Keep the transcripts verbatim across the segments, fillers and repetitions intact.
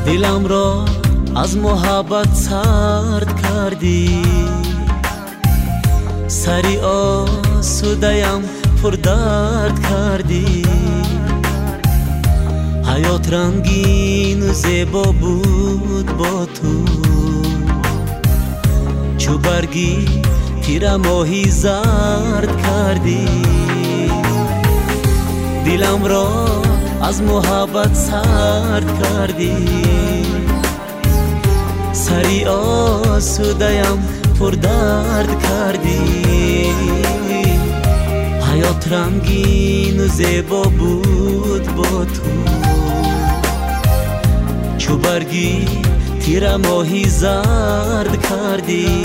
دلم را از محبت سرد کردی، سری آسوده‌ام پر درد کردی. حیات رنگین و زیبا بود با تو، چو برگی تیر ماهی زرد کردی. دلم را از محبت سرد کردی، سری آسوده‌ام پر درد کردی. حیات رنگین و زیبا بود با تو، چو برگی تیر ماهی زرد کردی.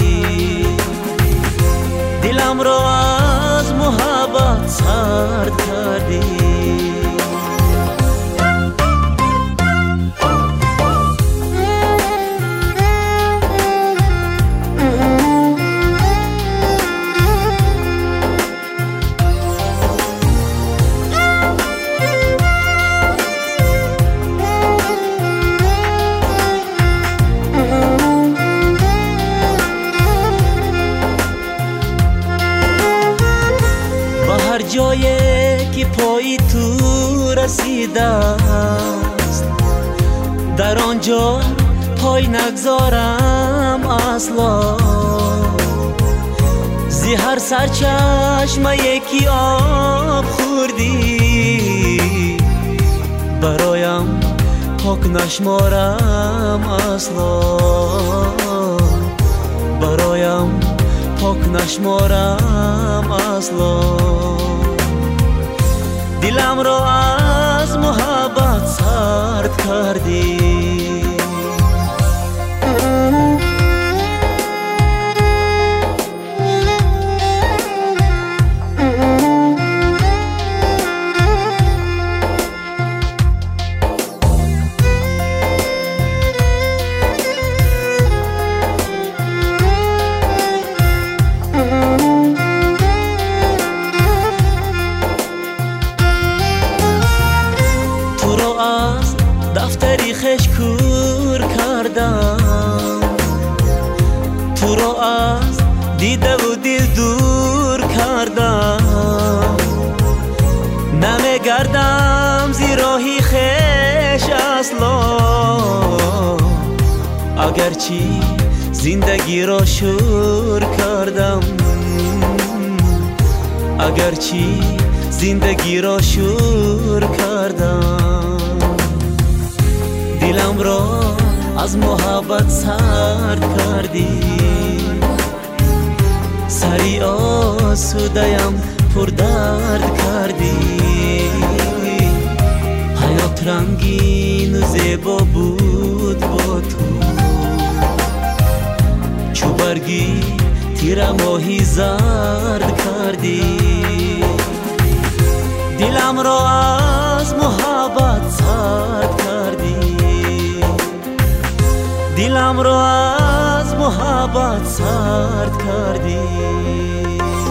دلم را از محبت سرد کردی. هر جایی که پای تو رسیده است، در آنجا پای نگذارم اصلا. زی هر سرچشمه یکی آب خوردی، برایم پاک نشمارم اصلا. برایم پاک نشمارم اصلا. دلم را از محبت سرد کردی. دفتری خش کور کردم، تو را از دیده و دل دور کردم. نمیگردم زی راهی خش اصلا، اگرچی زندگی را شور کردم. اگرچی زندگی را شور کردم. دلم را از محبت سرد کردی، سری آسوده‌ام پر درد کردی. حیات رنگین و زیبا بود با تو، چو برگی تیر ماهی زرد کردی. دلم را از محبت سرد کردی. دلم را از محبت سرد کردی.